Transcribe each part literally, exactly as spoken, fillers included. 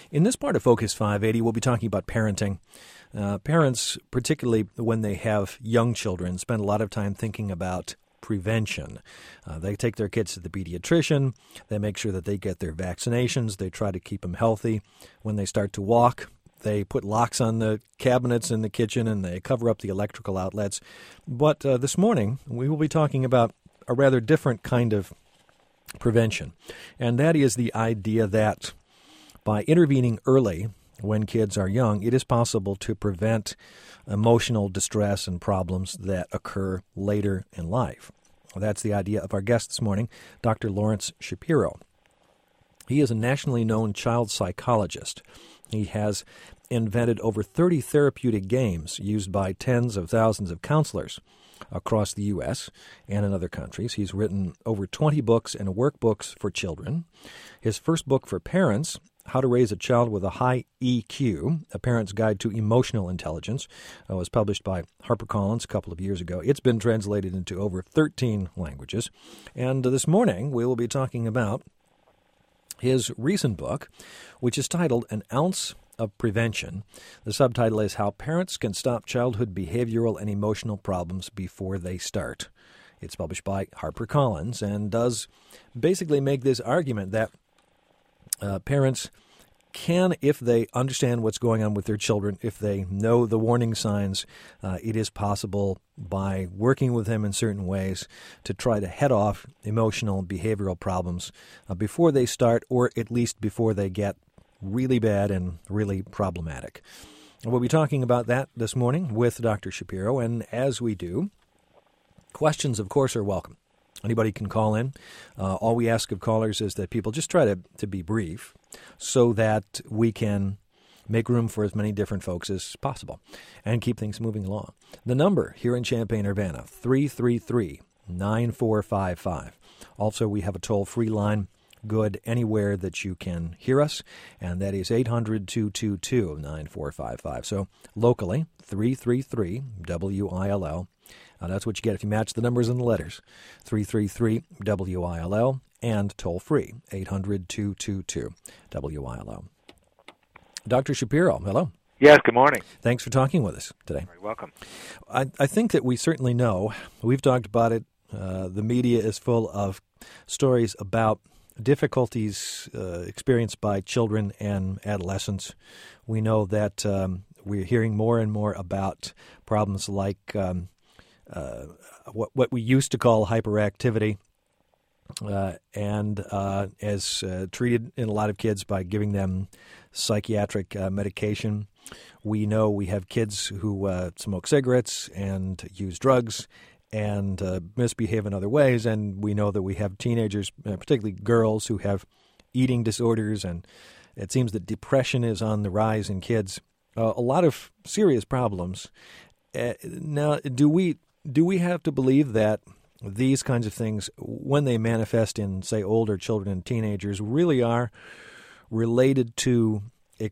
In this part of Focus five eighty, we'll be talking about parenting. Uh, parents, particularly when they have young children, spend a lot of time thinking about prevention. Uh, they take their kids to the pediatrician. They make sure that they get their vaccinations. They try to keep them healthy. When they start to walk, they put locks on the cabinets in the kitchen and they cover up the electrical outlets. But uh, this morning, we will be talking about a rather different kind of prevention, and that is the idea that by intervening early when kids are young, it is possible to prevent emotional distress and problems that occur later in life. Well, that's the idea of our guest this morning, Doctor Lawrence Shapiro. He is a nationally known child psychologist. He has invented over thirty therapeutic games used by tens of thousands of counselors across the U S and in other countries. He's written over twenty books and workbooks for children. His first book for parents, How to Raise a Child with a High E Q, A Parent's Guide to Emotional Intelligence, uh, was published by HarperCollins a couple of years ago. It's been translated into over thirteen languages. And uh, this morning we will be talking about his recent book, which is titled An Ounce of Prevention. The subtitle is How Parents Can Stop Childhood Behavioral and Emotional Problems Before They Start. It's published by HarperCollins and does basically make this argument that uh, parents can, if they understand what's going on with their children, if they know the warning signs, uh, it is possible by working with them in certain ways to try to head off emotional and behavioral problems uh, before they start, or at least before they get really bad and really problematic. We'll be talking about that this morning with Doctor Shapiro, and as we do, questions, of course, are welcome. Anybody can call in. Uh, all we ask of callers is that people just try to, to be brief so that we can make room for as many different folks as possible and keep things moving along. The number here in Champaign-Urbana, three three three, nine four five five. Also, we have a toll-free line good anywhere that you can hear us, and that is eight hundred, two two two, nine four five five. So locally, three three three, W I L L. Uh, that's what you get if you match the numbers and the letters, three three three, W I L L, and toll-free, eight hundred, two two two, W I L L. Doctor Shapiro, hello. Yes, good morning. Thanks for talking with us today. You're welcome. I, I think that we certainly know, we've talked about it, uh, the media is full of stories about difficulties uh, experienced by children and adolescents. We know that um, we're hearing more and more about problems like um, uh, what, what we used to call hyperactivity, uh, and uh, as uh, treated in a lot of kids by giving them psychiatric uh, medication. We know we have kids who uh, smoke cigarettes and use drugs and uh, misbehave in other ways, and we know that we have teenagers, uh, particularly girls, who have eating disorders, and it seems that depression is on the rise in kids. Uh, a lot of serious problems. Uh, now, do we do we have to believe that these kinds of things, when they manifest in, say, older children and teenagers, really are related to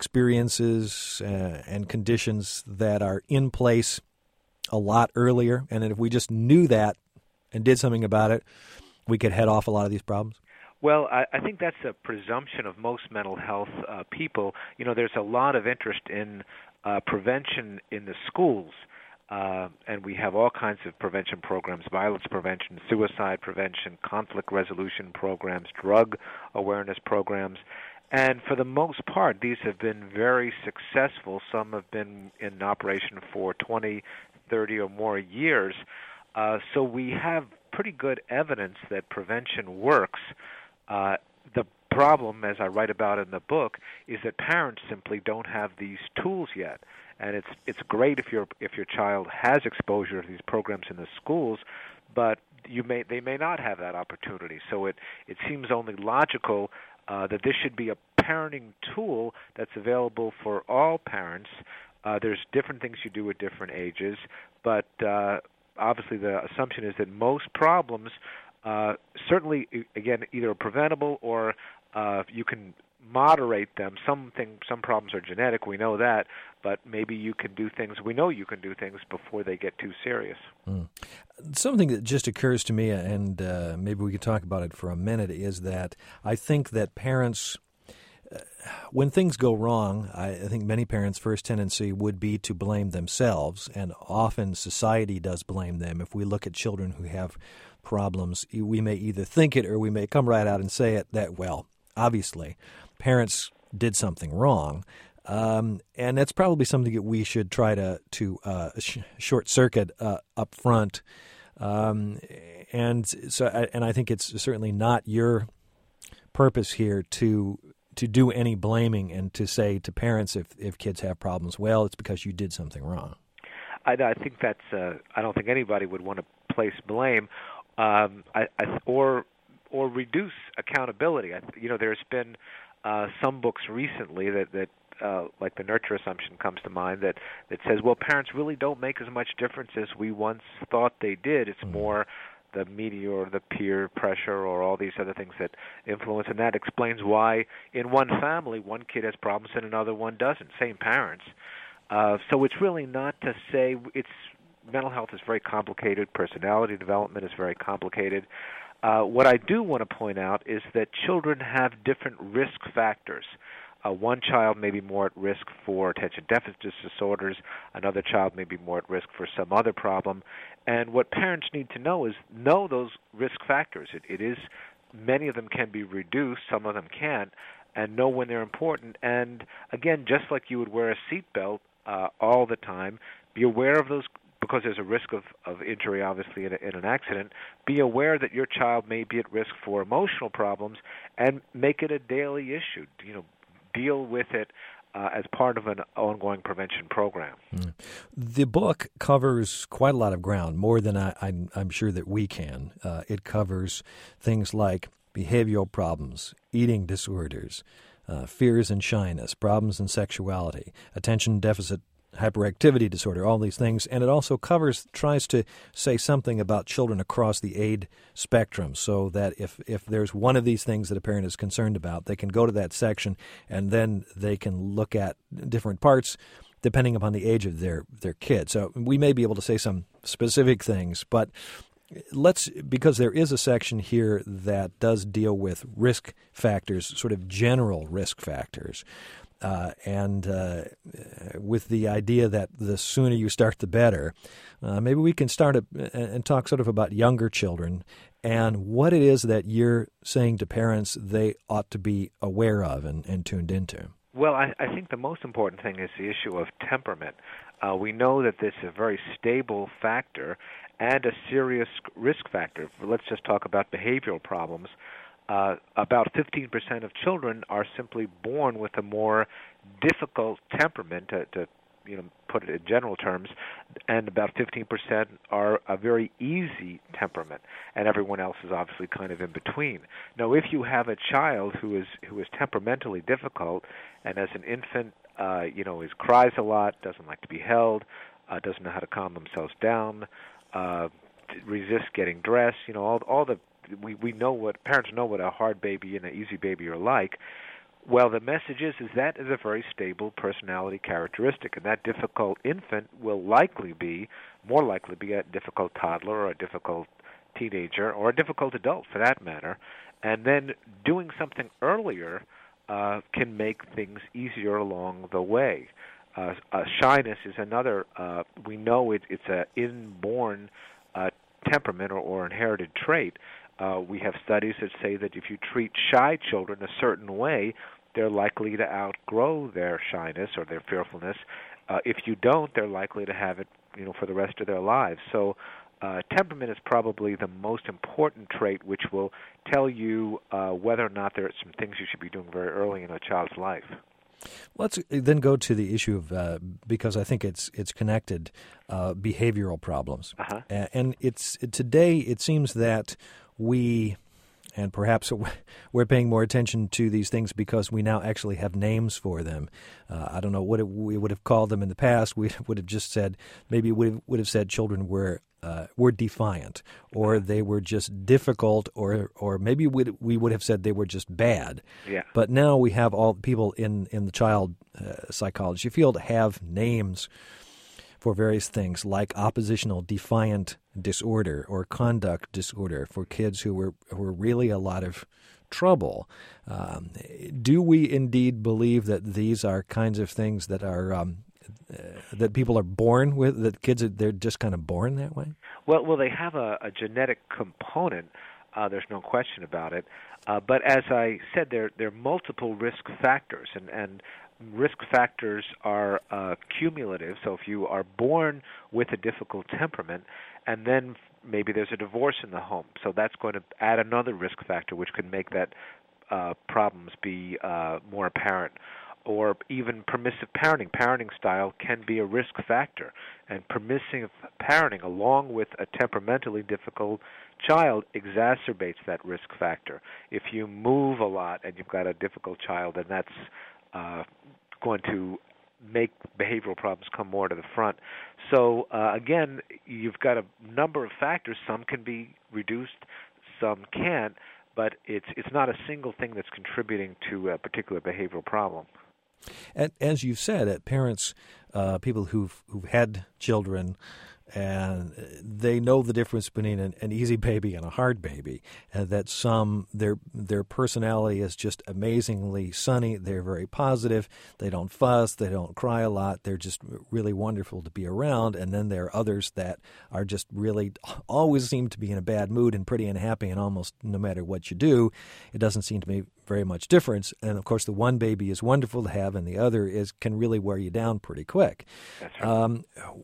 experiences uh, and conditions that are in place a lot earlier, and that if we just knew that and did something about it, we could head off a lot of these problems? Well, I, I think that's a presumption of most mental health uh, people. You know, there's a lot of interest in uh, prevention in the schools, uh, and we have all kinds of prevention programs: violence prevention, suicide prevention, conflict resolution programs, drug awareness programs. And for the most part, these have been very successful. Some have been in operation for twenty, thirty or more years. Uh, so we have pretty good evidence that prevention works. Uh, the problem, as I write about in the book, is that parents simply don't have these tools yet. And it's it's great if your if your child has exposure to these programs in the schools, but you may they may not have that opportunity. So it, it seems only logical uh, that this should be a parenting tool that's available for all parents. Uh, there's different things you do at different ages, but uh, obviously the assumption is that most problems, uh, certainly, again, either are preventable or uh, you can moderate them. Something, some problems are genetic, we know that, but maybe you can do things, we know you can do things before they get too serious. Mm. Something that just occurs to me, and uh, maybe we could talk about it for a minute, is that I think that parents when things go wrong, I, I think many parents' first tendency would be to blame themselves, and often society does blame them. If we look at children who have problems, we may either think it or we may come right out and say it that, well, obviously, parents did something wrong. Um, and that's probably something that we should try to, to uh, sh- short circuit uh, up front. Um, and so, and I think it's certainly not your purpose here to to do any blaming and to say to parents if, if kids have problems, well, it's because you did something wrong. I, I think that's. Uh, I don't think anybody would want to place blame, um, I, I, or or reduce accountability. I, you know, there's been uh, some books recently that that. Uh, like the nurture assumption comes to mind that, that says, well, parents really don't make as much difference as we once thought they did. It's more the media or the peer pressure or all these other things that influence, and that explains why in one family one kid has problems and another one doesn't, same parents. Uh, so it's really not to say it's mental health is very complicated, personality development is very complicated. Uh, what I do want to point out is that children have different risk factors. Uh, one child may be more at risk for attention deficit disorders. Another child may be more at risk for some other problem. And what parents need to know is know those risk factors. It, it is many of them can be reduced, some of them can't, and know when they're important. And again, just like you would wear a seatbelt uh, all the time, be aware of those. Because there's a risk of, of injury, obviously, in, a, in an accident, be aware that your child may be at risk for emotional problems and make it a daily issue. You know, deal with it uh, as part of an ongoing prevention program. Mm. The book covers quite a lot of ground, more than I, I'm, I'm sure that we can. Uh, it covers things like behavioral problems, eating disorders, uh, fears and shyness, problems in sexuality, attention deficit hyperactivity disorder, all these things. And it also covers, tries to say something about children across the age spectrum so that if, if there's one of these things that a parent is concerned about, they can go to that section and then they can look at different parts depending upon the age of their, their kid. So we may be able to say some specific things, but let's, because there is a section here that does deal with risk factors, sort of general risk factors. Uh, and uh, with the idea that the sooner you start, the better, uh, maybe we can start a, and talk sort of about younger children and what it is that you're saying to parents they ought to be aware of and, and tuned into. Well, I, I think the most important thing is the issue of temperament. Uh, we know that this is a very stable factor and a serious risk factor. Let's just talk about behavioral problems. Uh, about fifteen percent of children are simply born with a more difficult temperament, to, to you know, put it in general terms, and about fifteen percent are a very easy temperament, and everyone else is obviously kind of in between. Now, if you have a child who is who is temperamentally difficult, and as an infant, uh, you know, is cries a lot, doesn't like to be held, uh, doesn't know how to calm themselves down, uh, resists getting dressed, you know, all all the We, we know what parents know what a hard baby and an easy baby are like. Well, the message is is that is a very stable personality characteristic, and that difficult infant will likely be more likely to be a difficult toddler or a difficult teenager or a difficult adult for that matter. And then doing something earlier uh, can make things easier along the way. Uh, uh, shyness is another. Uh, we know it, it's an inborn uh, temperament or, or inherited trait. Uh, we have studies that say that if you treat shy children a certain way, they're likely to outgrow their shyness or their fearfulness. Uh, if you don't, they're likely to have it, you know, for the rest of their lives. So, uh, temperament is probably the most important trait, which will tell you uh, whether or not there are some things you should be doing very early in a child's life. Let's then go to the issue of, uh, because I think it's it's connected, uh, behavioral problems. Uh-huh. And it's today it seems that we, and perhaps we're paying more attention to these things because we now actually have names for them. Uh, I don't know what it, we would have called them in the past. We would have just said, maybe we would have said children were uh, were defiant, or they were just difficult, or or maybe we'd, we would have said they were just bad. Yeah. But now we have all people in, in the child uh, psychology field have names for various things like oppositional defiant disorder or conduct disorder for kids who were who were really a lot of trouble. Um, do we indeed believe that these are kinds of things that are um, uh, that people are born with, that kids are, they're just kind of born that way? Well, well, they have a, a genetic component. Uh, there's no question about it. Uh, but as I said, there there are multiple risk factors, and, and risk factors are uh, cumulative. So if you are born with a difficult temperament, and then maybe there's a divorce in the home, so that's going to add another risk factor, which could make that uh, problems be uh, more apparent. Or even permissive parenting. Parenting style can be a risk factor. And permissive parenting, along with a temperamentally difficult child, exacerbates that risk factor. If you move a lot and you've got a difficult child, then that's uh, going to make behavioral problems come more to the front. So, uh, again, you've got a number of factors. Some can be reduced, some can't, but it's it's not a single thing that's contributing to a particular behavioral problem. As you've said, parents, uh, people who've who've had children, and they know the difference between an, an easy baby and a hard baby. And that some their their personality is just amazingly sunny. They're very positive. They don't fuss. They don't cry a lot. They're just really wonderful to be around. And then there are others that are just really always seem to be in a bad mood and pretty unhappy. And almost no matter what you do, it doesn't seem to be very much difference. And of course, the one baby is wonderful to have, and the other is can really wear you down pretty quick. That's right. Um,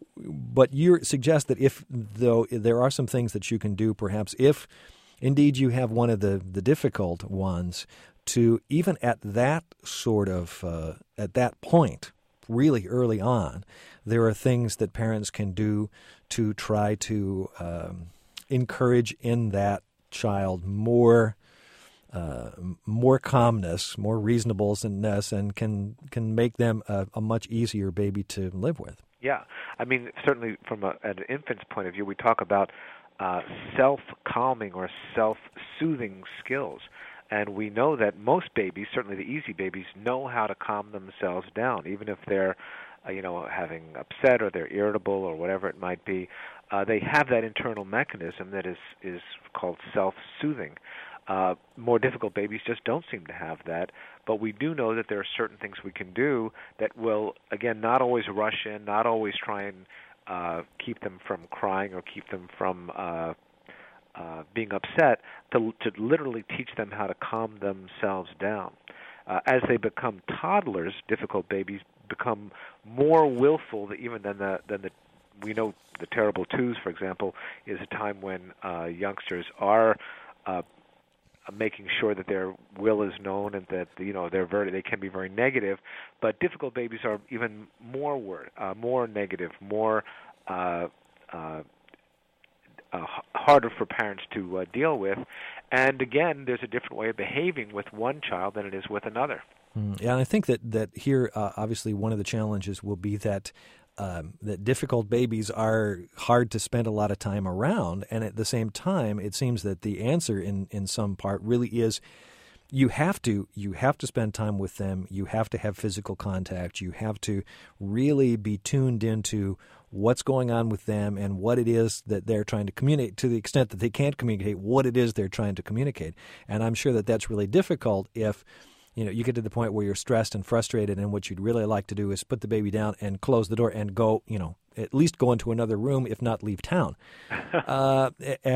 but you suggest that if, though, there are some things that you can do, perhaps if indeed you have one of the, the difficult ones, to even at that sort of uh, at that point, really early on, there are things that parents can do to try to um, encourage in that child more. Uh, more calmness, more reasonableness, and can can make them a, a much easier baby to live with. Yeah, I mean, certainly from a, an infant's point of view, we talk about uh, self-calming or self-soothing skills. And we know that most babies, certainly the easy babies, know how to calm themselves down, even if they're, uh, you know, having upset or they're irritable or whatever it might be. Uh, they have that internal mechanism that is, is called self-soothing. Uh, more difficult babies just don't seem to have that, but we do know that there are certain things we can do that will, again, not always rush in, not always try and uh, keep them from crying or keep them from uh, uh, being upset, to, to literally teach them how to calm themselves down. Uh, as they become toddlers, difficult babies become more willful even than the than the we know the terrible twos, for example, is a time when uh, youngsters are uh, making sure that their will is known and that you know they're very they can be very negative, but difficult babies are even more word, uh, more negative, more uh, uh, uh, harder for parents to uh, deal with. And again, there's a different way of behaving with one child than it is with another. Mm, yeah, and I think that that here, uh, obviously, one of the challenges will be that. Um, that difficult babies are hard to spend a lot of time around, and at the same time, it seems that the answer in, in some part really is you have to you have to spend time with them. You have to have physical contact. You have to really be tuned into what's going on with them and what it is that they're trying to communicate, to the extent that they can't communicate what it is they're trying to communicate. And I'm sure that that's really difficult if you know, you get to the point where you're stressed and frustrated, and what you'd really like to do is put the baby down and close the door and go, you know, at least go into another room, if not leave town. uh,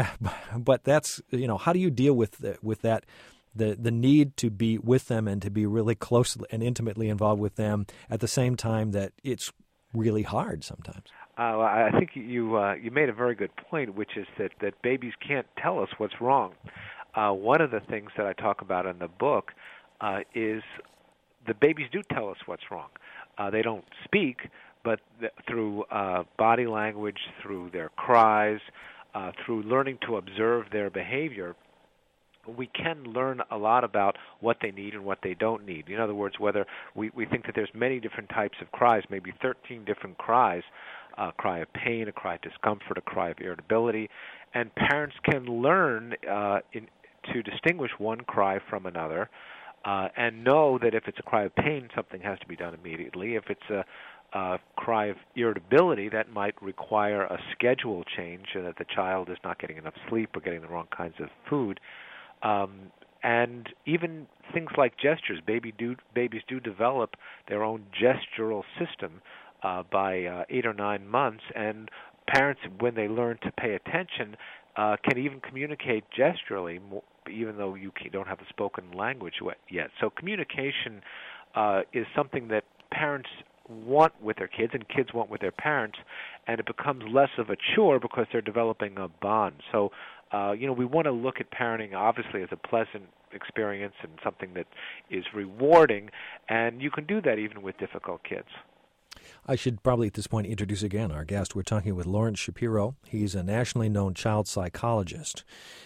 but that's, you know, how do you deal with the, with that, the the need to be with them and to be really closely and intimately involved with them at the same time that it's really hard sometimes? Uh, I think you uh, you made a very good point, which is that, that babies can't tell us what's wrong. Uh, one of the things that I talk about in the book Uh, is the babies do tell us what's wrong. Uh, they don't speak, but th- through uh, body language, through their cries, uh, through learning to observe their behavior, we can learn a lot about what they need and what they don't need. In other words, whether we, we think that there's many different types of cries, maybe thirteen different cries, a cry of pain, a cry of discomfort, a cry of irritability, and parents can learn uh, in, to distinguish one cry from another. Uh, and know that if it's a cry of pain, something has to be done immediately. If it's a, a cry of irritability, that might require a schedule change so that the child is not getting enough sleep or getting the wrong kinds of food. Um, And even things like gestures, baby do, babies do develop their own gestural system uh, by uh, eight or nine months, and parents, when they learn to pay attention, uh, can even communicate gesturally, even though you don't have the spoken language yet. So communication uh, is something that parents want with their kids and kids want with their parents, and it becomes less of a chore because they're developing a bond. So, uh, you know, we want to look at parenting obviously as a pleasant experience and something that is rewarding, and you can do that even with difficult kids. I should probably at this point introduce again our guest. We're talking with Lawrence Shapiro. He's a nationally known child psychologist.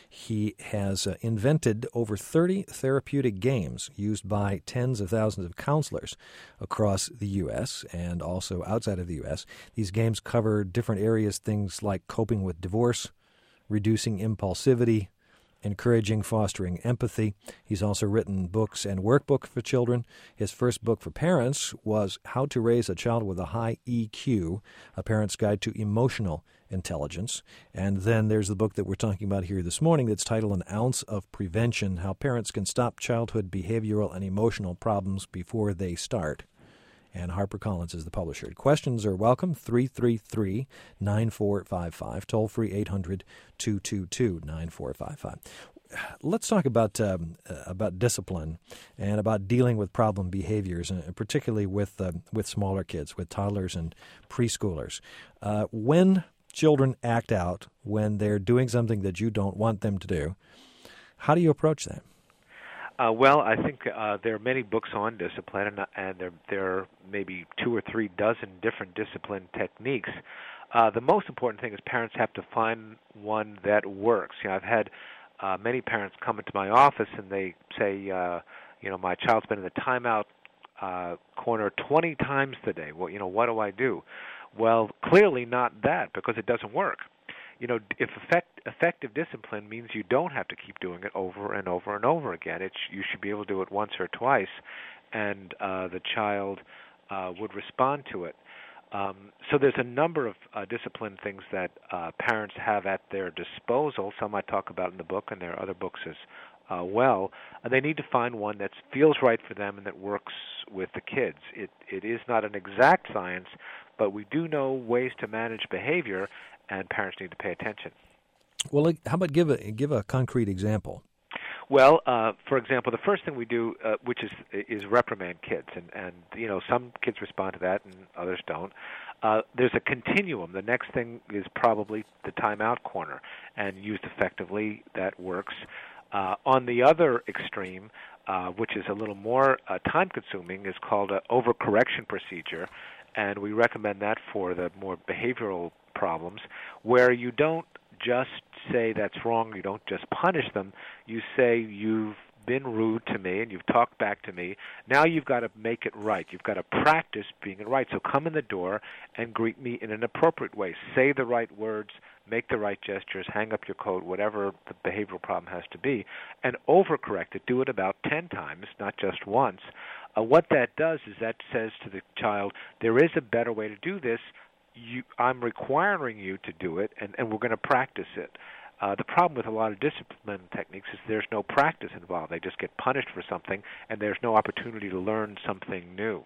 He has uh, invented over thirty therapeutic games used by tens of thousands of counselors across the U S and also outside of the U S. These games cover different areas, things like coping with divorce, reducing impulsivity, encouraging, fostering empathy. He's also written books and workbook for children. His first book for parents was How to Raise a Child with a High E Q, A Parent's Guide to Emotional Intelligence. And then there's the book that we're talking about here this morning that's titled An Ounce of Prevention, How Parents Can Stop Childhood Behavioral and Emotional Problems Before They Start. And HarperCollins is the publisher. Questions are welcome, three three three, nine four five five, toll-free eight hundred, two two two, nine four five five. Let's talk about um, uh, about discipline and about dealing with problem behaviors, and particularly with uh, with smaller kids, with toddlers and preschoolers. Uh, when children act out, when they're doing something that you don't want them to do, how do you approach that? Uh, well, I think uh, there are many books on discipline, and, and there, there are maybe two or three dozen different discipline techniques. Uh, the most important thing is parents have to find one that works. You know, I've had uh, many parents come into my office and they say, uh, you know, my child's been in the timeout uh, corner twenty times today. Well, you know, what do I do? Well, clearly not that, because it doesn't work. You know, if effect, effective discipline means you don't have to keep doing it over and over and over again. It's, you should be able to do it once or twice, and uh, the child uh, would respond to it. Um, so there's a number of uh, discipline things that uh, parents have at their disposal. Some I talk about in the book, and there are other books as uh, well. Uh, they need to find one that feels right for them and that works with the kids. It, it is not an exact science, but we do know ways to manage behavior, and parents need to pay attention. Well, how about give a give a concrete example? Well, uh, for example, the first thing we do, uh, which is is reprimand kids, and, and you know some kids respond to that and others don't. Uh, there's a continuum. The next thing is probably the timeout corner, and used effectively, that works. Uh, on the other extreme, uh, which is a little more uh, time-consuming, is called an overcorrection procedure, and we recommend that for the more behavioral problems, where you don't just say that's wrong, you don't just punish them, you say you've been rude to me and you've talked back to me, now you've got to make it right. You've got to practice being it right. So come in the door and greet me in an appropriate way. Say the right words, make the right gestures, hang up your coat, whatever the behavioral problem has to be, and overcorrect it. Do it about ten times, not just once. Uh, what that does is that says to the child, there is a better way to do this. You, I'm requiring you to do it, and, and we're going to practice it. Uh, the problem with a lot of discipline techniques is there's no practice involved. They just get punished for something, and there's no opportunity to learn something new.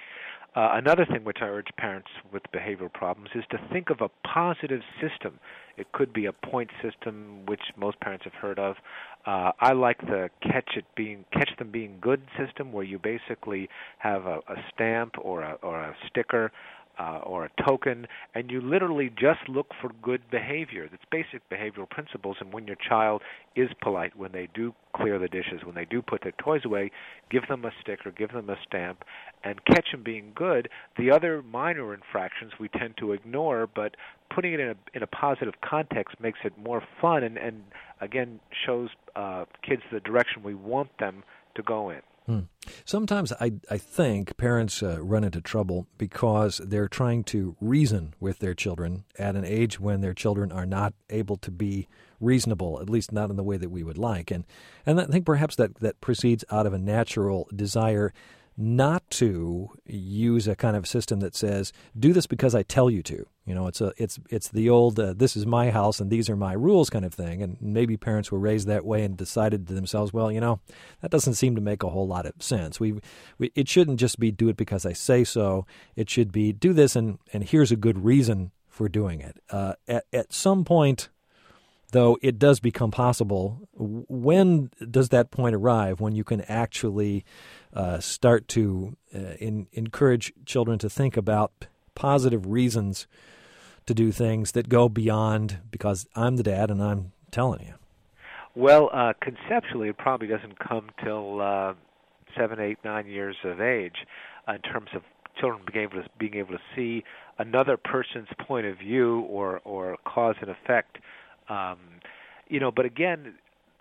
Uh, another thing which I urge parents with behavioral problems is to think of a positive system. It could be a point system, which most parents have heard of. Uh, I like the catch it being catch them being good system, where you basically have a, a stamp or a, or a sticker Uh, or a token, and you literally just look for good behavior. That's basic behavioral principles, and when your child is polite, when they do clear the dishes, when they do put their toys away, give them a sticker, give them a stamp, and catch them being good. The other minor infractions we tend to ignore, but putting it in a, in a positive context makes it more fun and, and again, shows uh, kids the direction we want them to go in. Hmm. Sometimes I, I think parents uh, run into trouble because they're trying to reason with their children at an age when their children are not able to be reasonable, at least not in the way that we would like. And and I think perhaps that, that proceeds out of a natural desire not to use a kind of system that says, do this because I tell you to. You know, it's a it's it's the old uh, this is my house and these are my rules kind of thing. And maybe parents were raised that way and decided to themselves, well, you know, that doesn't seem to make a whole lot of sense. We, we it shouldn't just be do it because I say so. It should be do this and, and here's a good reason for doing it. Uh, at at some point, though, it does become possible. When does that point arrive when you can actually uh, start to uh, in, encourage children to think about positive reasons to do things that go beyond because I'm the dad and I'm telling you? Well, uh, conceptually, it probably doesn't come till uh, seven, eight, nine years of age uh, in terms of children being able to, being able to see another person's point of view or, or cause and effect. Um, you know, but again,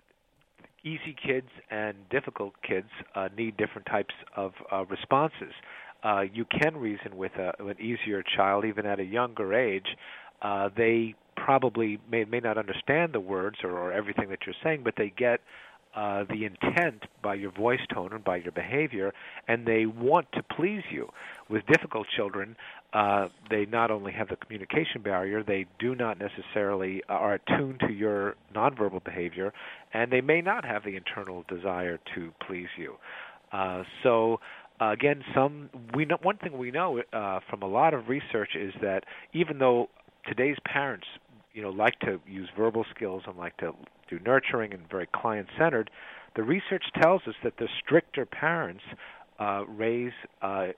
easy kids and difficult kids uh, need different types of uh, responses. Uh, you can reason with a, an easier child, even at a younger age. Uh, they probably may, may not understand the words or, or everything that you're saying, but they get uh, the intent by your voice tone and by your behavior, and they want to please you. With difficult children, uh, they not only have the communication barrier, they do not necessarily are attuned to your nonverbal behavior, and they may not have the internal desire to please you. Uh, so, uh, again, some we know, one thing we know uh, from a lot of research is that even though today's parents, you know, like to use verbal skills and like to do nurturing and very client-centered, the research tells us that the stricter parents uh, raise, uh,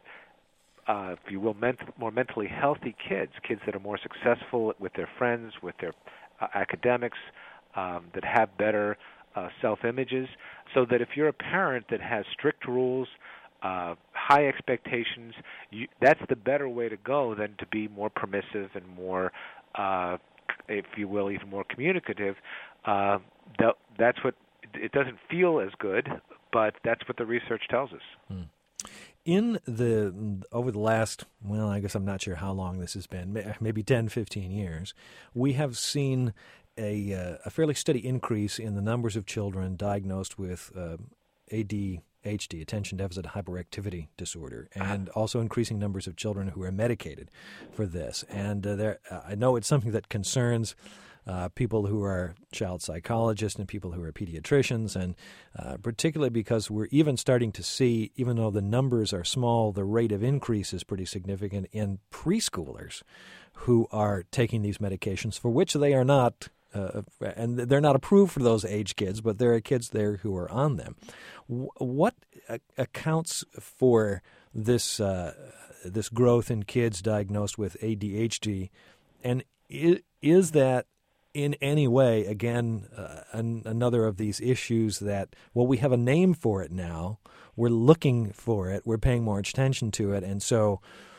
uh, if you will, ment- more mentally healthy kids, kids that are more successful with their friends, with their uh, academics, um, that have better uh, self-images. So that if you're a parent that has strict rules, uh, high expectations, you, that's the better way to go than to be more permissive and more, uh, if you will, even more communicative. Uh, that, that's what, it doesn't feel as good, but that's what the research tells us. Hmm. In the, over the last, well, I guess I'm not sure how long this has been, maybe ten, fifteen years, we have seen a, uh, a fairly steady increase in the numbers of children diagnosed with uh, A D H D, attention deficit hyperactivity disorder, and also increasing numbers of children who are medicated for this. And uh, there, uh, I know it's something that concerns uh, people who are child psychologists and people who are pediatricians, and uh, particularly because we're even starting to see, even though the numbers are small, the rate of increase is pretty significant in preschoolers who are taking these medications for which they are not Uh, and they're not approved for those age kids, but there are kids there who are on them. W- what uh, accounts for this uh, this growth in kids diagnosed with A D H D, and is, is that in any way, again, uh, an, another of these issues that, well, we have a name for it now, we're looking for it, we're paying more attention to it, and so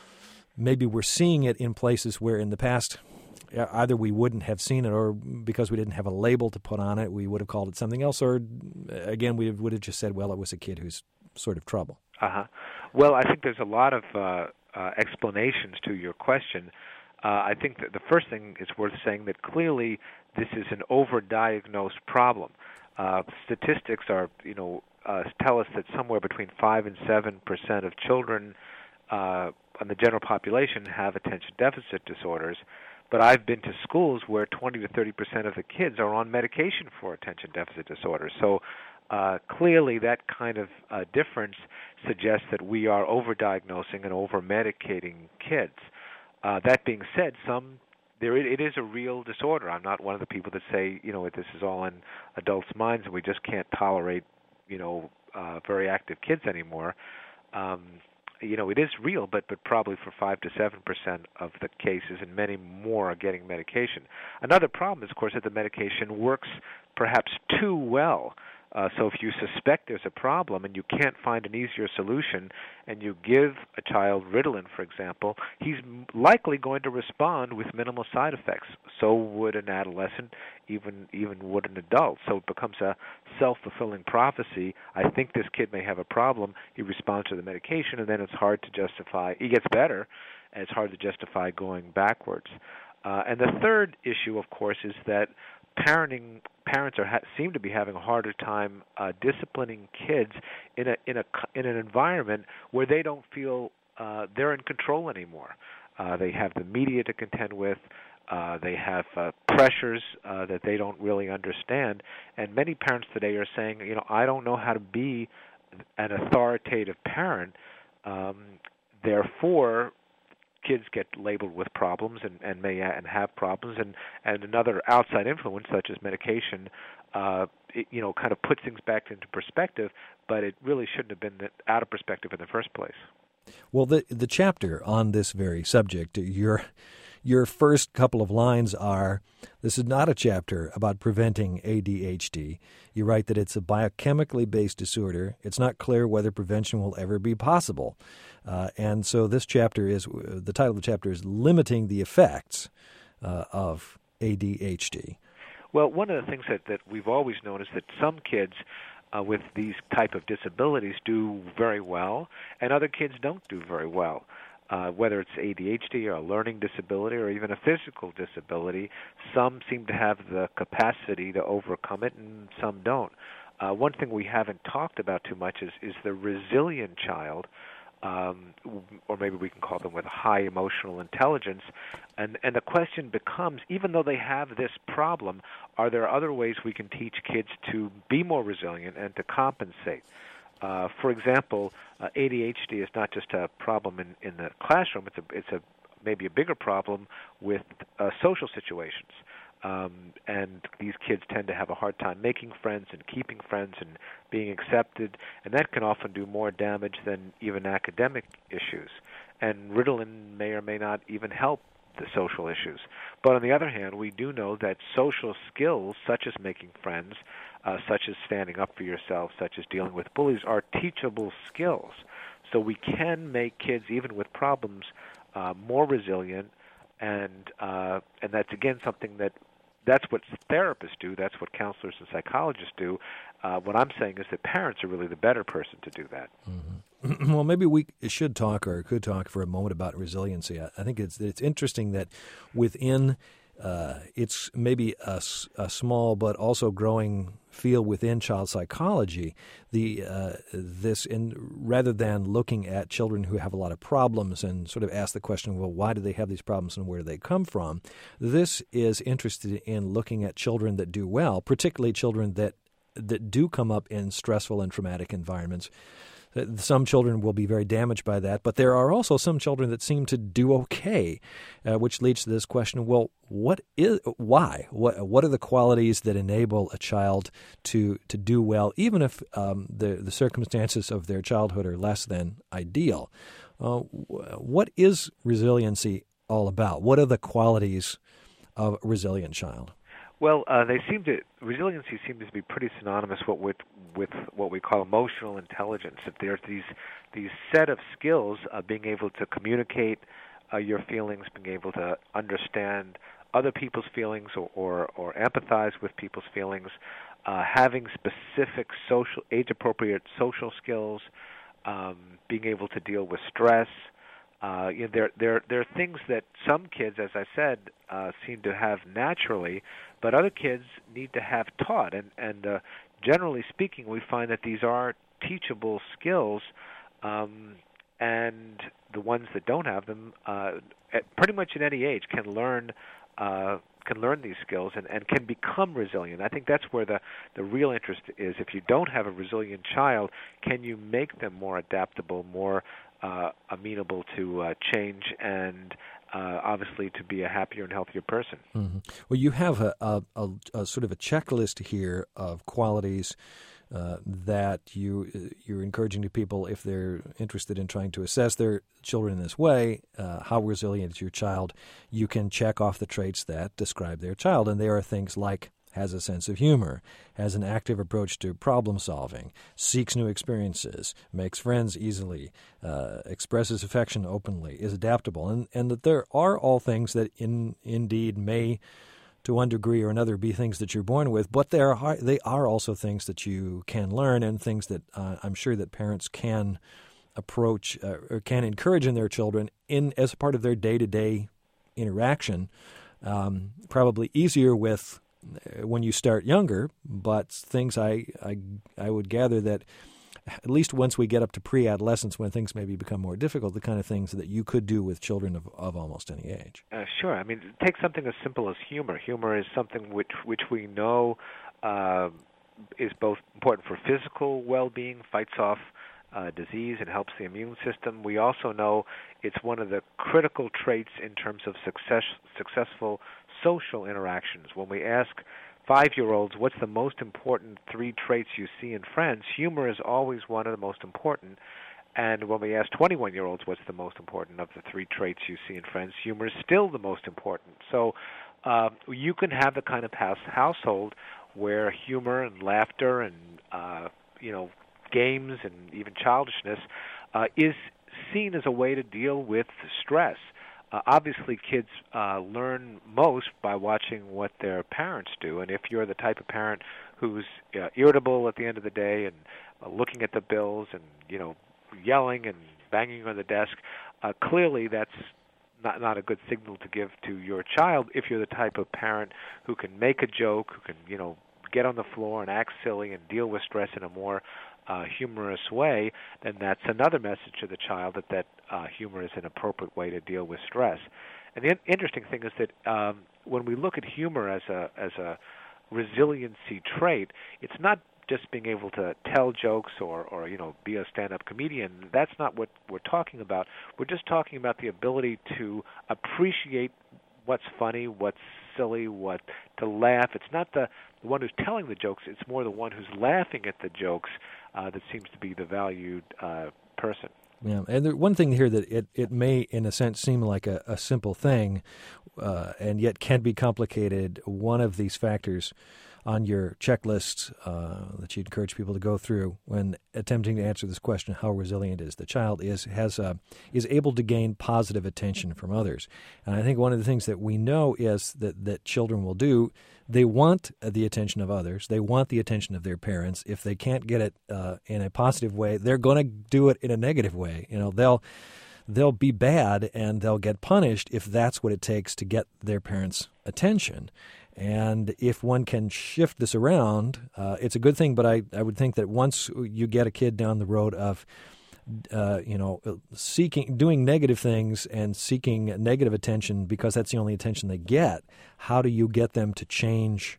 maybe we're seeing it in places where in the past either we wouldn't have seen it, or because we didn't have a label to put on it, we would have called it something else, or again, we would have just said, well, it was a kid who's sort of trouble. Uh-huh. Well, I think there's a lot of uh, uh, explanations to your question. Uh, I think that the first thing is worth saying that clearly this is an overdiagnosed problem. Uh, statistics are, you know, uh, tell us that somewhere between five and seven percent of children uh, in the general population have attention deficit disorders. But I've been to schools where twenty to thirty percent of the kids are on medication for attention deficit disorder. So uh, clearly that kind of uh, difference suggests that we are overdiagnosing and over-medicating kids. Uh, that being said, some there it is a real disorder. I'm not one of the people that say, you know, this is all in adults' minds and we just can't tolerate, you know, uh, very active kids anymore. Um, You know, it is real, but but probably for five to seven percent of the cases, and many more are getting medication. Another problem is, of course, that the medication works perhaps too well. Uh, so if you suspect there's a problem and you can't find an easier solution, and you give a child Ritalin, for example, he's likely going to respond with minimal side effects. So would an adolescent, even even would an adult. So it becomes a self-fulfilling prophecy. I think this kid may have a problem. He responds to the medication, and then it's hard to justify. He gets better, and it's hard to justify going backwards. Uh, and the third issue, of course, is that parenting parents are ha- seem to be having a harder time uh, disciplining kids in a in a in an environment where they don't feel uh, they're in control anymore. Uh, they have the media to contend with. Uh, they have uh, pressures uh, that they don't really understand. And many parents today are saying, you know, I don't know how to be an authoritative parent. Um, therefore, kids get labeled with problems and, and may and have problems, and, and another outside influence such as medication, uh, it, you know, kind of puts things back into perspective. But it really shouldn't have been out of perspective in the first place. Well, the the chapter on this very subject, your your first couple of lines are, this is not a chapter about preventing A D H D. You write that it's a biochemically based disorder. It's not clear whether prevention will ever be possible. Uh, and so this chapter is, the title of the chapter is Limiting the Effects uh, of A D H D. Well, one of the things that, that we've always known is that some kids uh, with these type of disabilities do very well, and other kids don't do very well. Uh, whether it's A D H D or a learning disability or even a physical disability, some seem to have the capacity to overcome it and some don't. Uh, one thing we haven't talked about too much is, is the resilient child, um, or maybe we can call them with high emotional intelligence. And, and the question becomes, even though they have this problem, are there other ways we can teach kids to be more resilient and to compensate? Uh, for example, uh, A D H D is not just a problem in, in the classroom. It's a it's a maybe a bigger problem with uh, social situations. Um, and these kids tend to have a hard time making friends and keeping friends and being accepted, and that can often do more damage than even academic issues. And Ritalin may or may not even help the social issues. But on the other hand, we do know that social skills, such as making friends, uh, such as standing up for yourself, such as dealing with bullies, are teachable skills. So we can make kids, even with problems, uh, more resilient, and uh, and that's, again, something that that's what therapists do, that's what counselors and psychologists do. Uh, what I'm saying is that parents are really the better person to do that. Mm-hmm. Well, maybe we should talk or could talk for a moment about resiliency. I, I think it's it's interesting that within uh, it's maybe a, a small but also growing field within child psychology. The uh, this in rather than looking at children who have a lot of problems and sort of ask the question, well, why do they have these problems and where do they come from? This is interested in looking at children that do well, particularly children that that do come up in stressful and traumatic environments. Some children will be very damaged by that, but there are also some children that seem to do okay, uh, which leads to this question, well, what is, why? What, what are the qualities that enable a child to, to do well, even if um, the, the circumstances of their childhood are less than ideal? Uh, what is resiliency all about? What are the qualities of a resilient child? Well, uh, they seem to resiliency seems to be pretty synonymous with, with with what we call emotional intelligence. That there's these these set of skills of being able to communicate uh, your feelings, being able to understand other people's feelings, or or, or empathize with people's feelings, uh, having specific social age-appropriate social skills, um, being able to deal with stress. Uh, you know, there, there, there are things that some kids, as I said, uh, seem to have naturally, but other kids need to have taught. And, and uh, generally speaking, we find that these are teachable skills, um, and the ones that don't have them, uh, at pretty much at any age, can learn uh, can learn these skills and, and can become resilient. I think that's where the, the real interest is. If you don't have a resilient child, can you make them more adaptable, more Uh, amenable to uh, change, and uh, obviously to be a happier and healthier person. Mm-hmm. Well, you have a, a, a, a sort of a checklist here of qualities uh, that you you're encouraging to people, if they're interested in trying to assess their children in this way, uh, how resilient is your child? You can check off the traits that describe their child, and there are things like has a sense of humor, has an active approach to problem solving, seeks new experiences, makes friends easily, uh, expresses affection openly, is adaptable, and, and that there are all things that in indeed may, to one degree or another, be things that you're born with, but there are they are also things that you can learn, and things that uh, I'm sure that parents can approach uh, or can encourage in their children in as a part of their day-to-day interaction. Um, probably easier with when you start younger, but things I, I, I would gather that at least once we get up to pre-adolescence, when things maybe become more difficult, the kind of things that you could do with children of, of almost any age. Uh, sure. I mean, take something as simple as humor. Humor is something which, which we know uh, is both important for physical well-being, fights off Uh, disease, and helps the immune system. We also know it's one of the critical traits in terms of success, successful social interactions. When we ask five-year-olds what's the most important three traits you see in friends, humor is always one of the most important. And when we ask twenty-one-year-olds what's the most important of the three traits you see in friends, humor is still the most important. So uh, you can have the kind of house, household where humor and laughter and, uh, you know, games and even childishness uh, is seen as a way to deal with stress. Uh, obviously, kids uh, learn most by watching what their parents do, and if you're the type of parent who's uh, irritable at the end of the day and uh, looking at the bills and, you know, yelling and banging on the desk, uh, clearly that's not not a good signal to give to your child. If you're the type of parent who can make a joke, who can, you know, get on the floor and act silly and deal with stress in a more Uh, humorous way, then that's another message to the child that, that uh, humor is an appropriate way to deal with stress. And the in- interesting thing is that um, when we look at humor as a as a resiliency trait, it's not just being able to tell jokes or, or you know be a stand-up comedian. That's not what we're talking about. We're just talking about the ability to appreciate what's funny, what's silly, what to laugh. It's not the, the one who's telling the jokes. It's more the one who's laughing at the jokes uh, that seems to be the valued uh, person. Yeah, and there, one thing here that it, it may, in a sense, seem like a, a simple thing, uh, and yet can be complicated. One of these factors on your checklist uh, that you encourage people to go through when attempting to answer this question, how resilient is the child, is has uh, is able to gain positive attention from others. And I think one of the things that we know is that, that children will do, they want the attention of others. They want the attention of their parents. If they can't get it uh, in a positive way, they're going to do it in a negative way. You know, they'll they'll be bad and they'll get punished if that's what it takes to get their parents' attention. And if one can shift this around, uh, it's a good thing. But I, I would think that once you get a kid down the road of, uh, you know, seeking, doing negative things and seeking negative attention because that's the only attention they get, how do you get them to change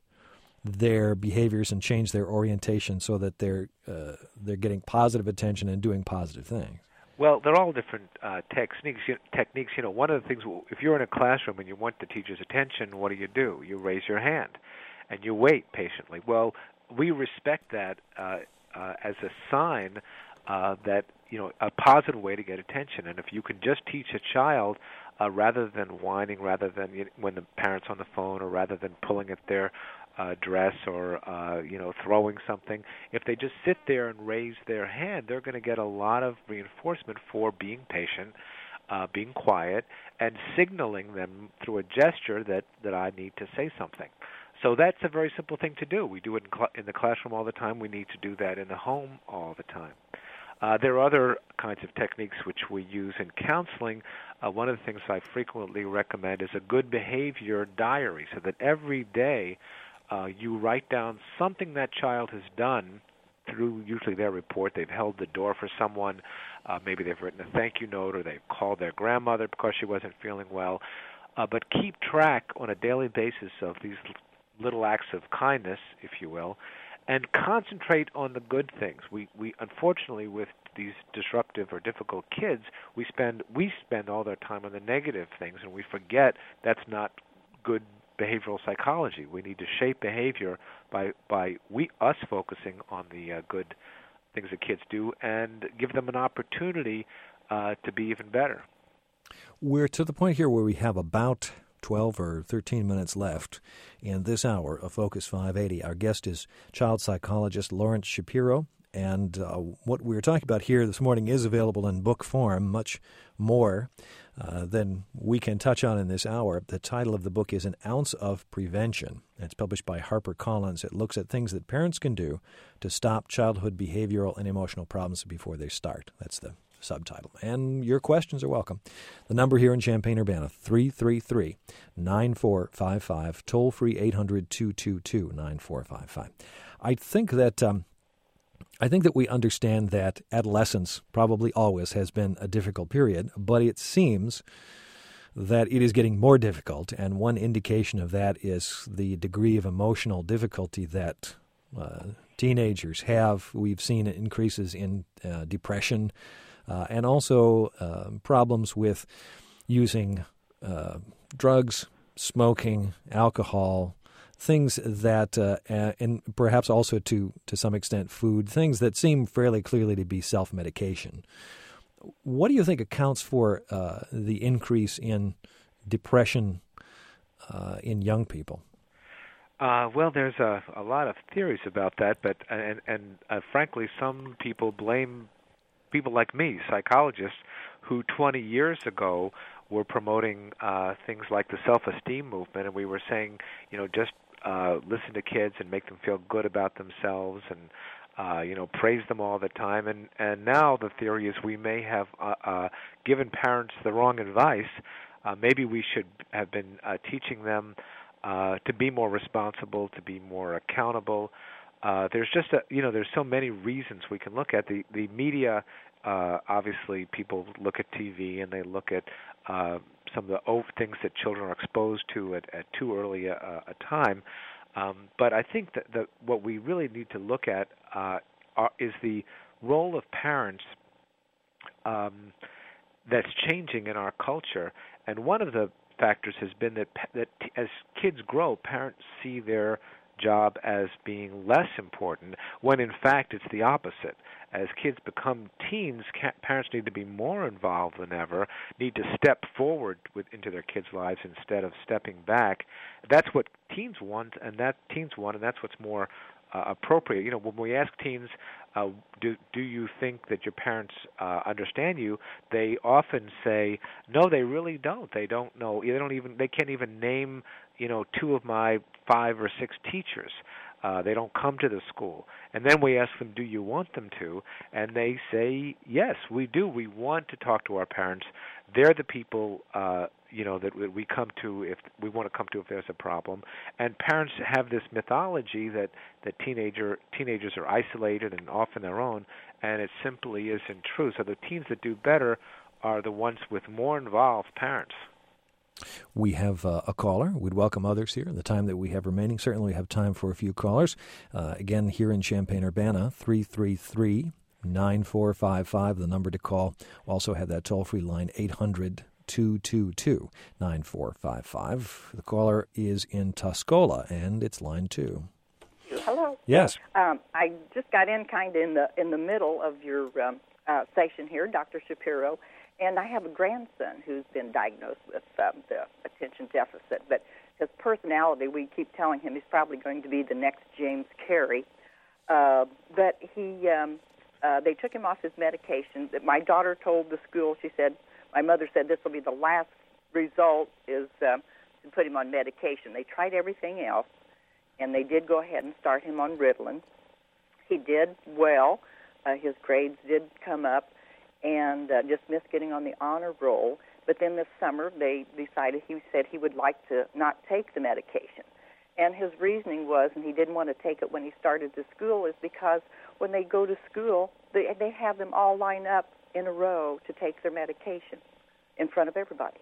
their behaviors and change their orientation so that they're uh, they're getting positive attention and doing positive things? Well, they're all different uh, techniques. Techniques, you know, one of the things, if you're in a classroom and you want the teacher's attention, what do you do? You raise your hand, and you wait patiently. Well, we respect that uh, uh, as a sign uh, that, you know, a positive way to get attention. And if you can just teach a child, uh, rather than whining, rather than you know, when the parent's on the phone, or rather than pulling at their Uh, dress or uh, you know throwing something, if they just sit there and raise their hand, they're going to get a lot of reinforcement for being patient, uh, being quiet, and signaling them through a gesture that, that I need to say something. So that's a very simple thing to do. We do it in, cl- in the classroom all the time. We need to do that in the home all the time. Uh, there are other kinds of techniques which we use in counseling. Uh, one of the things I frequently recommend is a good behavior diary, so that every day Uh, you write down something that child has done through usually their report. They've held the door for someone. Uh, maybe they've written a thank you note, or they've called their grandmother because she wasn't feeling well. Uh, but keep track on a daily basis of these little acts of kindness, if you will, and concentrate on the good things. We, we unfortunately, with these disruptive or difficult kids, we spend we spend all their time on the negative things, and we forget that's not good behavioral psychology. We need to shape behavior by by we us focusing on the uh, good things that kids do and give them an opportunity uh, to be even better. We're to the point here where we have about twelve or thirteen minutes left in this hour of Focus five eighty. Our guest is child psychologist Lawrence Shapiro, and uh, what we were talking about here this morning is available in book form, much more uh, than we can touch on in this hour. The title of the book is An Ounce of Prevention. It's published by HarperCollins. It looks at things that parents can do to stop childhood behavioral and emotional problems before they start. That's the subtitle. And your questions are welcome. The number here in Champaign-Urbana, three three three, nine four five five, toll-free eight hundred, two two two, nine four five five. I think that um, I think that we understand that adolescence probably always has been a difficult period, but it seems that it is getting more difficult, and one indication of that is the degree of emotional difficulty that uh, teenagers have. We've seen increases in uh, depression uh, and also uh, problems with using uh, drugs, smoking, alcohol, things that, uh, and perhaps also to, to some extent food, things that seem fairly clearly to be self-medication. What do you think accounts for uh, the increase in depression uh, in young people? Uh, well, there's a, a lot of theories about that, but and and uh, frankly, some people blame people like me, psychologists, who twenty years ago were promoting uh, things like the self-esteem movement, and we were saying, you know, just uh, listen to kids and make them feel good about themselves, and uh, you know, praise them all the time. And and now the theory is we may have uh, uh, given parents the wrong advice. Uh, maybe we should have been uh, teaching them uh, to be more responsible, to be more accountable. Uh, there's just a, you know, there's so many reasons we can look at. The the media, uh, obviously, people look at T V and they look at uh, some of the old things that children are exposed to at, at too early a, a time. Um, but I think that the, what we really need to look at uh, are, is the role of parents um, that's changing in our culture. And one of the factors has been that that as kids grow, parents see their job as being less important, when in fact it's the opposite. As kids become teens, parents need to be more involved than ever, need to step forward with, into their kids' lives instead of stepping back. That's what teens want, and that teens want, and that's what's more uh, appropriate. You know, when we ask teens, uh, do do you think that your parents uh, understand you? They often say, no, they really don't. They don't know. They don't even. They can't even name, you know, two of my five or six teachers. Uh, they don't come to the school. And then we ask them, do you want them to? And they say, yes, we do. We want to talk to our parents. They're the people, uh, you know, that we come to if we want to come to if there's a problem. And parents have this mythology that, that teenager teenagers are isolated and off on their own, and it simply isn't true. So the teens that do better are the ones with more involved parents. We have uh, a caller. We'd welcome others here in the time that we have remaining. Certainly we have time for a few callers. Uh, again, here in Champaign-Urbana, three three three, nine four five five, the number to call. We also have that toll-free line, eight hundred, two two two, nine four five five. The caller is in Tuscola, and it's line two. Hello. Yes. Um, I just got in kind of in the in the middle of your um, uh, session here, Doctor Shapiro. And I have a grandson who's been diagnosed with um, the attention deficit. But his personality, we keep telling him he's probably going to be the next James Carey. Uh, but he, um, uh, they took him off his medication. My daughter told the school, she said, my mother said this will be the last result is um, to put him on medication. They tried everything else, and they did go ahead and start him on Ritalin. He did well. Uh, his grades did come up, and uh, just missed getting on the honor roll. But then this summer, they decided, he said he would like to not take the medication. And his reasoning was, and he didn't want to take it when he started the school, is because when they go to school, they, they have them all line up in a row to take their medication in front of everybody.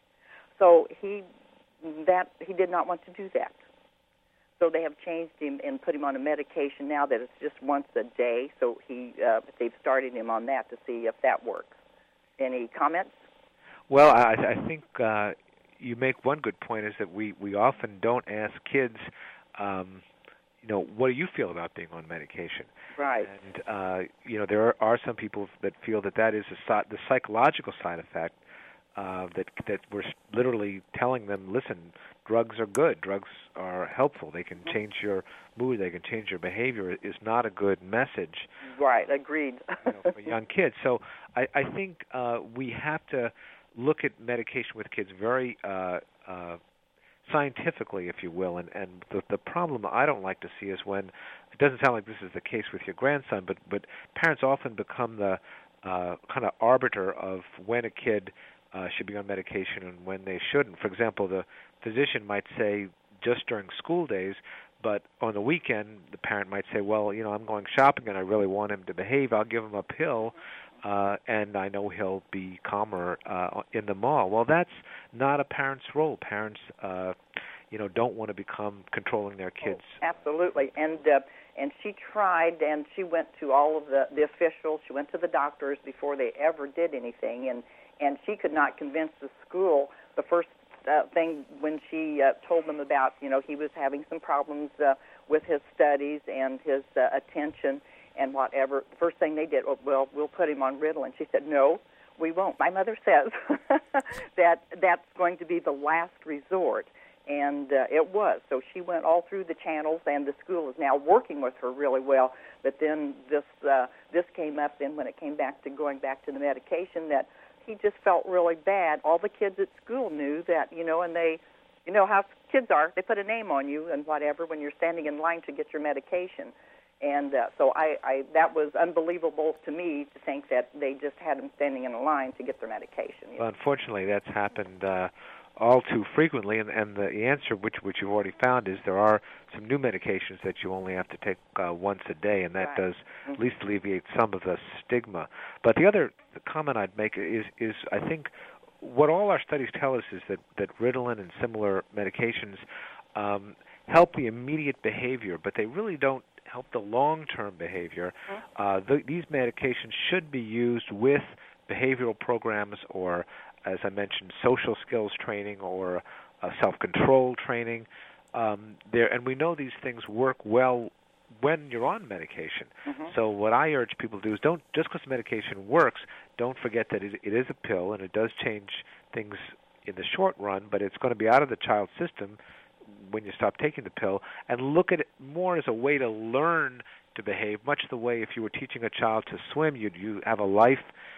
So he that he did not want to do that. So they have changed him and put him on a medication now that it's just once a day. So he, uh, they've started him on that to see if that works. Any comments? Well, I, I think uh, you make one good point is that we, we often don't ask kids, um, you know, what do you feel about being on medication? Right. And, uh, you know, there are, are some people that feel that that is a, the psychological side effect uh, that that we're literally telling them, listen, drugs are good. Drugs are helpful. They can change your mood. They can change your behavior. Is not a good message. Right. Agreed. you know, for young kids. So I, I think uh, we have to look at medication with kids very uh, uh, scientifically, if you will. And, and the, the problem I don't like to see is when, it doesn't sound like this is the case with your grandson, but, but parents often become the uh, kind of arbiter of when a kid uh, should be on medication and when they shouldn't. For example, the physician might say just during school days, but on the weekend, the parent might say, well, you know, I'm going shopping and I really want him to behave. I'll give him a pill, uh, and I know he'll be calmer uh, in the mall. Well, that's not a parent's role. Parents, uh, you know, don't want to become controlling their kids. Oh, absolutely. And uh, and she tried, and she went to all of the, the officials. She went to the doctors before they ever did anything, and, and she could not convince the school. The first Uh, thing when she uh, told them about, you know, he was having some problems uh, with his studies and his uh, attention and whatever. The first thing they did, oh, well, we'll put him on Ritalin. She said, no, we won't. My mother says that that's going to be the last resort, and uh, it was. So she went all through the channels, and the school is now working with her really well. But then this uh, this came up, then when it came back to going back to the medication, that he just felt really bad. All the kids at school knew that, you know, and they, you know how kids are. They put a name on you and whatever when you're standing in line to get your medication. And uh, so I, I, that was unbelievable to me to think that they just had him standing in a line to get their medication. Well, unfortunately, that's happened uh, all too frequently, and, and the answer, which which you've already found, is there are some new medications that you only have to take uh, once a day, and that right. does mm-hmm. at least alleviate some of the stigma. But the other comment I'd make is, is I think what all our studies tell us is that, that Ritalin and similar medications um, help the immediate behavior, but they really don't help the long-term behavior. Mm-hmm. Uh, th- these medications should be used with behavioral programs or, as I mentioned, social skills training or uh, self-control training. Um, there, and we know these things work well when you're on medication. Mm-hmm. So what I urge people to do is don't, just because medication works, don't forget that it, it is a pill and it does change things in the short run, but it's going to be out of the child's system when you stop taking the pill, and look at it more as a way to learn to behave, much the way if you were teaching a child to swim, you'd you have a life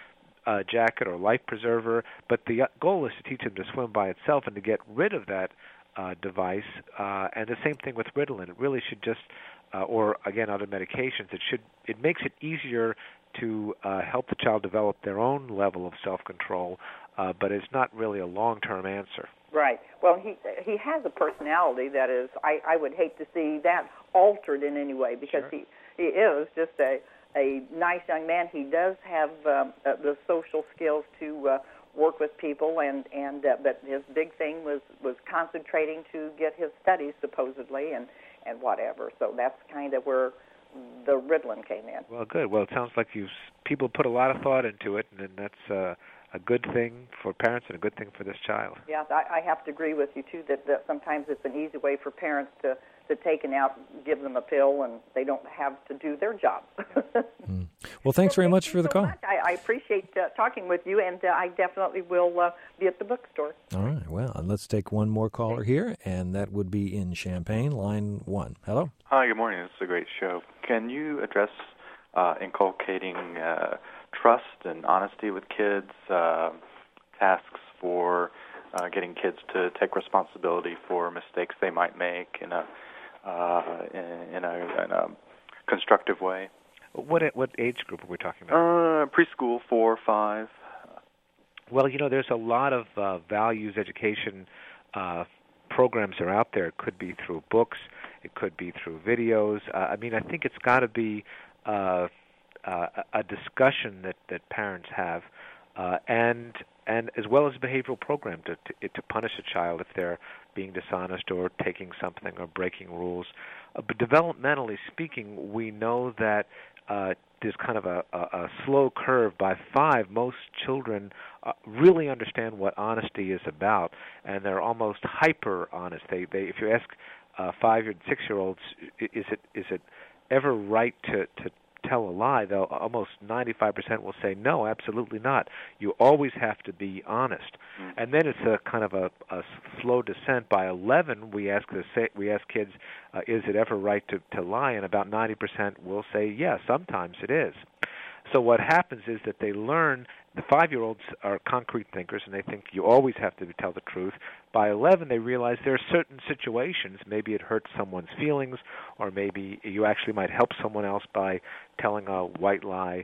uh, jacket or life preserver, but the goal is to teach them to swim by itself and to get rid of that uh, device, uh, and the same thing with Ritalin. It really should just, uh, or again, other medications, it should, it makes it easier to uh, help the child develop their own level of self-control, uh, but it's not really a long-term answer. Right. Well, he he has a personality that is, I, I would hate to see that altered in any way, because sure. he, he is just a, a nice young man. He does have um, uh, the social skills to uh, work with people, and, and uh, but his big thing was, was concentrating to get his studies, supposedly, and, and whatever. So that's kind of where the Ritalin came in. Well, good. Well, it sounds like you people put a lot of thought into it, and that's uh, a good thing for parents and a good thing for this child. Yeah, I, I have to agree with you, too, that, that sometimes it's an easy way for parents to, to take and out, give them a pill, and they don't have to do their job. mm. Well, thanks well, very thank much for so the call. Much. I, I appreciate uh, talking with you, and uh, I definitely will uh, be at the bookstore. All right. Well, let's take one more caller here, and that would be in Champaign, line one. Hello? Hi, good morning. It's a great show. Can you address uh, inculcating uh, trust and honesty with kids, uh, tasks for uh, getting kids to take responsibility for mistakes they might make in a uh, in, in, a, in a constructive way? What what age group are we talking about? Uh, preschool, four, five. Well, you know, there's a lot of uh, values education uh, programs are out there. It could be through books. It could be through videos. Uh, I mean, I think it's got to be uh, uh, a discussion that, that parents have, uh, and and as well as a behavioral program to, to to punish a child if they're being dishonest or taking something or breaking rules. Uh, but developmentally speaking, we know that uh, there's kind of a, a, a slow curve. By five, most children uh, really understand what honesty is about, and they're almost hyper honest. They, they, if you ask uh, five and six-year-olds, is it is it ever right to, to tell a lie? They'll almost ninety-five percent will say no, absolutely not. You always have to be honest. Mm. And then it's a kind of a, a slow descent. By eleven, we ask the we ask kids, uh, is it ever right to, to lie? And about ninety percent will say yes, yeah, sometimes it is. So what happens is that they learn. The five-year-olds are concrete thinkers, and they think you always have to tell the truth. By eleven, they realize there are certain situations, maybe it hurts someone's feelings, or maybe you actually might help someone else by telling a white lie.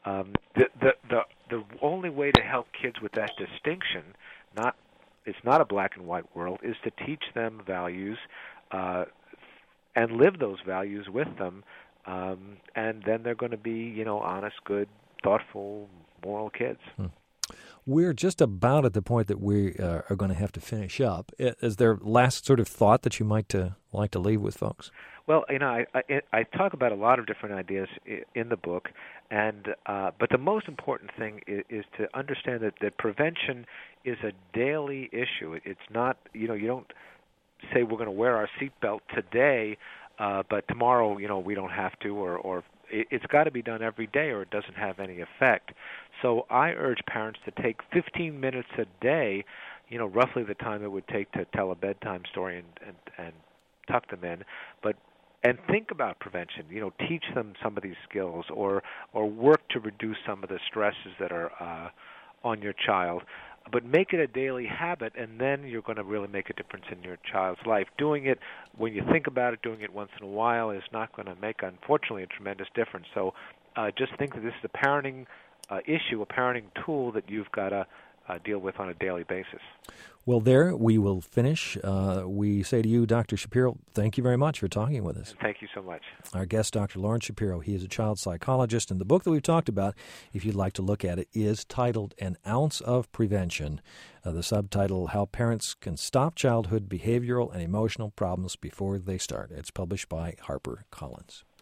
Um, the, the the the only way to help kids with that distinction, not it's not a black and white world, is to teach them values uh, and live those values with them, um, and then they're going to be, you know, honest, good, thoughtful, moral kids. Hmm. We're just about at the point that we uh, are going to have to finish up. Is there last sort of thought that you might uh, like to leave with folks? Well, you know, I, I, I talk about a lot of different ideas in the book, and uh, but the most important thing is, is to understand that, that prevention is a daily issue. It's not, you know, you don't say we're going to wear our seatbelt today, uh, but tomorrow, you know, we don't have to, or, or it, it's got to be done every day, or it doesn't have any effect. So I urge parents to take fifteen minutes a day, you know, roughly the time it would take to tell a bedtime story and and, and tuck them in, but and think about prevention. You know, teach them some of these skills, or or work to reduce some of the stresses that are uh, on your child. But make it a daily habit, and then you're going to really make a difference in your child's life. Doing it when you think about it, doing it once in a while, is not going to make, unfortunately, a tremendous difference. So uh, just think that this is a parenting uh, issue, a parenting tool that you've got to uh, deal with on a daily basis. Well, there we will finish. Uh, we say to you, Doctor Shapiro, thank you very much for talking with us. Thank you so much. Our guest, Doctor Lawrence Shapiro, he is a child psychologist, and the book that we've talked about, if you'd like to look at it, is titled An Ounce of Prevention. Uh, the subtitle, How Parents Can Stop Childhood Behavioral and Emotional Problems Before They Start. It's published by HarperCollins.